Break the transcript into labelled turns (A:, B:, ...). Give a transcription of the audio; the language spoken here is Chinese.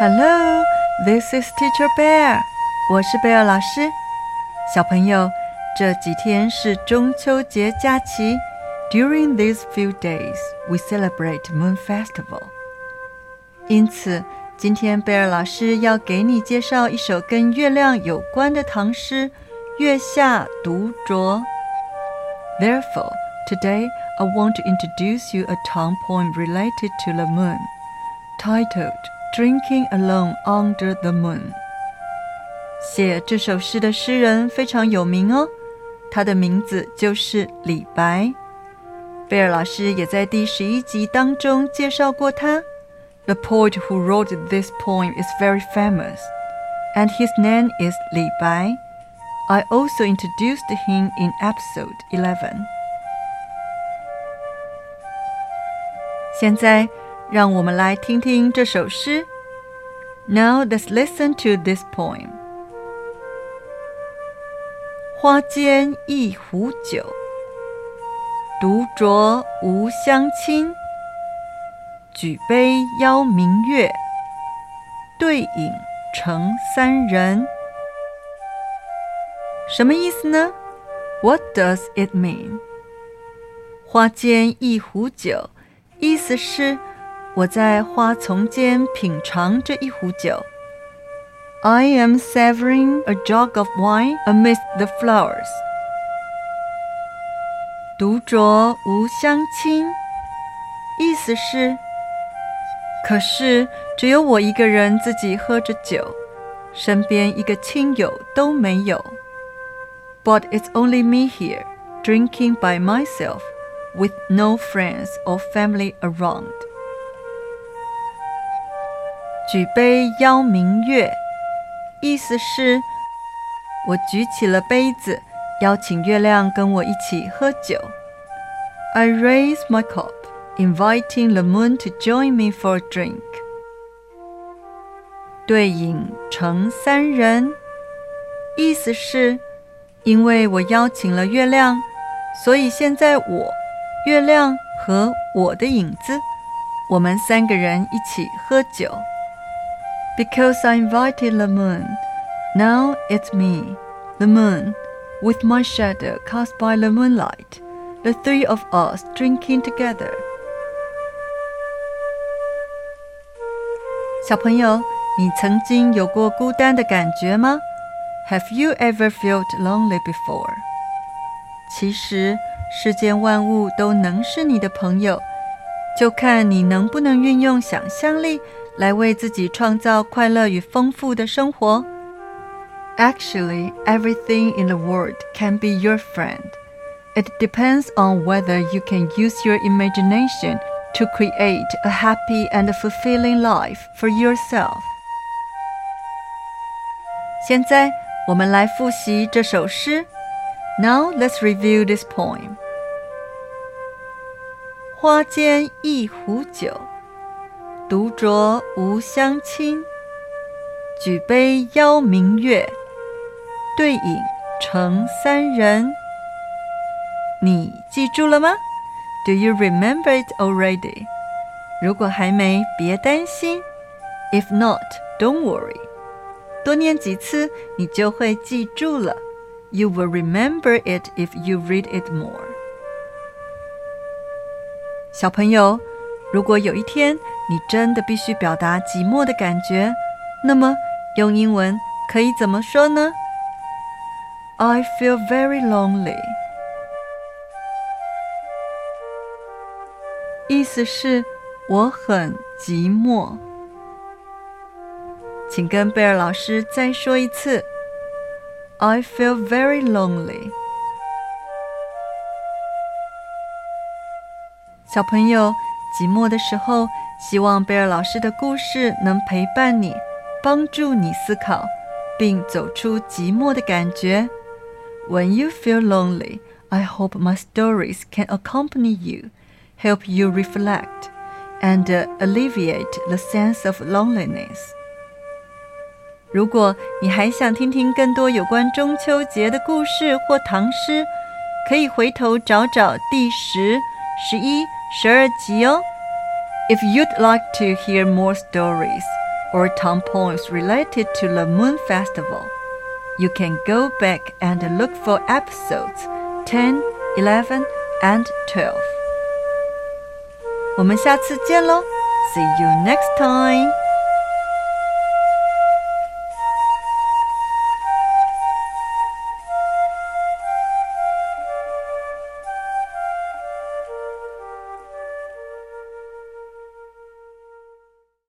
A: Hello, this is Teacher Bear. 我是贝尔老师。小朋友，这几天是中秋节假期。During these few days, we celebrate Moon Festival. 因此，今天贝尔老师要给你介绍一首跟月亮有关的唐诗《月下独酌》。Therefore, today I want to introduce you a Tang poem related to the moon, titled Drinking Alone Under the Moon. 写这首诗的诗人非常有名哦，他的名字就是李白。贝尔老师也在第11集当中介绍过他。The poet who wrote this poem is very famous, and his name is Li Bai. I also introduced him in episode 11. 现在，让我们来听听这首诗。Now let's listen to this poem. 花间一壶酒，独酌无相亲。举杯邀明月，对影成三人。什么意思呢？ What does it mean? 花间一壶酒，意思是我在花丛间品尝这一壶酒。I am savoring a jug of wine amidst the flowers. 独酌无相亲，意思是可是只有我一个人自己喝着酒，身边一个亲友都没有。But it's only me here, drinking by myself, with no friends or family around. 举杯邀明月，意思是我举起了杯子，邀请月亮跟我一起喝酒。I raise my cup, inviting the moon to join me for a drink. 对影成三人，意思是因为我邀请了月亮，所以现在我、月亮和我的影子，我们三个人一起喝酒。Because I invited the moon, now it's me, the moon, with my shadow cast by the moonlight, the three of us drinking together. 小朋友，你曾经有过孤单的感觉吗？ Have you ever felt lonely before? 其实，世间万物都能是你的朋友，就看你能不能运用想象力来为自己创造快乐与丰富的生活。Actually, everything in the world can be your friend. It depends on whether you can use your imagination to create a happy and fulfilling life for yourself. 现在，我们来复习这首诗。Now let's review this poem. 花间一壶酒，独酌无相亲。举杯邀明月，对影成三人。你记住了吗？ Do you remember it already? 如果还没，别担心。If not, don't worry. 多念几次，你就会记住了。You will remember it if you read it more. 小朋友，如果有一天你真的必须表达寂寞的感觉，那么用英文可以怎么说呢？ I feel very lonely. 意思是我很寂寞。请跟贝尔老师再说一次。I feel very lonely. 小朋友，寂寞的时候，希望贝尔老师的故事能陪伴你，帮助你思考，并走出寂寞的感觉。When you feel lonely, I hope my stories can accompany you, help you reflect, and alleviate the sense of loneliness. 如果你还想听听更多有关中秋节的故事或唐诗，可以回头找找第10、11、12集哦。If you'd like to hear more stories or Tom poems related to the Moon Festival, you can go back and look for episodes 10, 11, and 12. 我们下次见咯 See you next time!